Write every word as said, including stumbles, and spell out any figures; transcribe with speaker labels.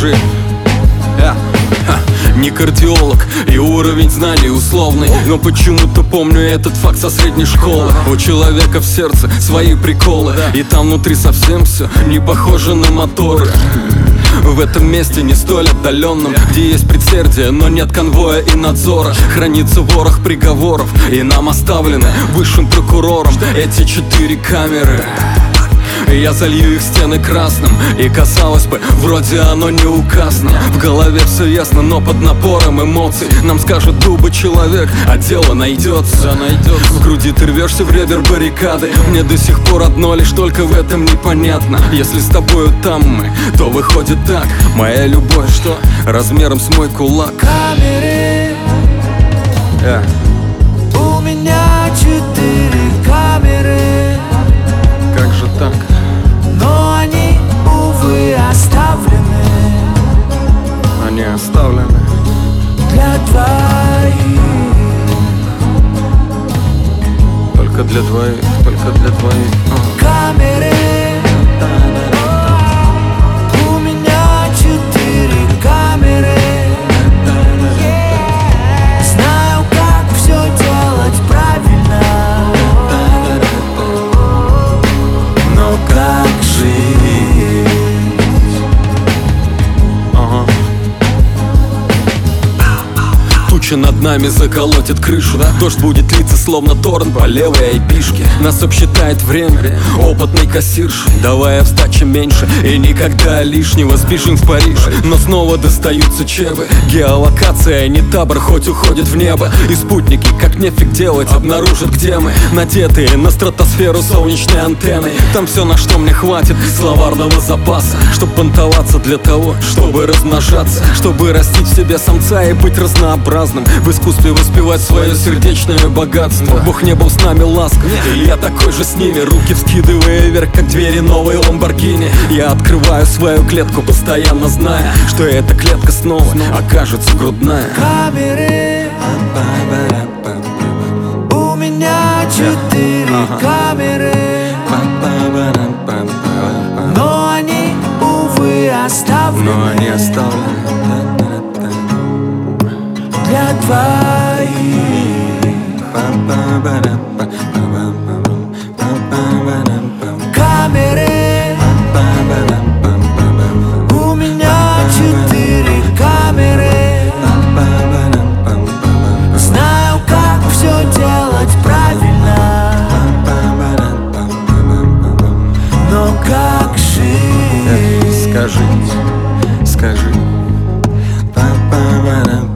Speaker 1: Скажи. Я не кардиолог и уровень знаний условный, но почему-то помню этот факт со средней школы. У человека в сердце свои приколы, и там внутри совсем все не похоже на моторы. В этом месте не столь отдаленном, где есть предсердие, но нет конвоя и надзора. Хранится ворох приговоров, и нам оставлены высшим прокурором эти четыре камеры. Я залью их стены красным, и казалось бы, вроде оно не указано. В голове все ясно, но под напором эмоций нам скажут дубы человек, а дело найдется, найдется. В груди ты рвешься в ребер баррикады. Мне до сих пор одно лишь только в этом непонятно. Если с тобою там мы, то выходит так. Моя любовь, что размером с мой кулак.
Speaker 2: Камеры,
Speaker 1: yeah.
Speaker 2: У меня четыре камеры.
Speaker 1: Как же так?
Speaker 2: Но они, увы, оставлены.
Speaker 1: Они оставлены
Speaker 2: Для двоих.
Speaker 1: Только для двоих, только для двоих. а.
Speaker 2: Камеры, у меня четыре камеры. Знаю, как все делать правильно. Но как жить?
Speaker 1: Ага. Туча над нами заколотит крышу, да? Дождь будет литься словно торрент по левой айпишке. Нас обсчитает время, опытный кассирш. Давай в сдаче меньше и никогда лишнего. Сбежим в Париж, но снова достаются чевы. Геолокация не табор, хоть уходит в небо. И спутники, как нефиг делать, обнаружат, где мы. Надетые на стратосферу солнечной антенной. Там все, на что мне хватит словарного запаса, чтоб понтоваться для того, чтобы размножаться, чтобы растить в себе самца и быть разнообразным. В искусстве воспевать свое сердечное богатство. Бог не был с нами ласков, и я такой же с ними. Руки вскидывая вверх, как двери новой Ламборгини. Я открываю свою клетку, постоянно зная, что эта клетка снова окажется грудная.
Speaker 2: Камеры, у меня четыре камеры. Но они, увы, оставлены.
Speaker 1: Но они оставлены
Speaker 2: Для двоих. Камеры, у меня четыре камеры. Знаю, как все делать правильно. Но как жить?
Speaker 1: Скажи, скажи.